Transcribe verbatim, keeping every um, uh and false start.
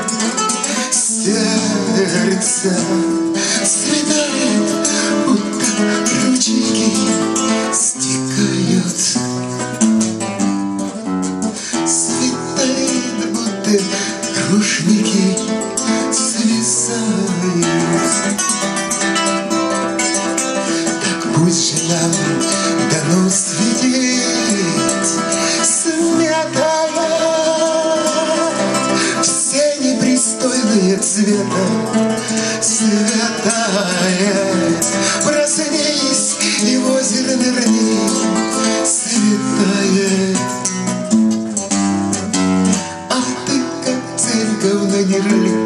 Сердце светает, будто ручейки стекают. Светает, будто рушники свисают. Так пусть же нам дано светить светая все непристойные цвета. Святая, проснись и в озеро нырни, святая. А ты, как церковь на нерли,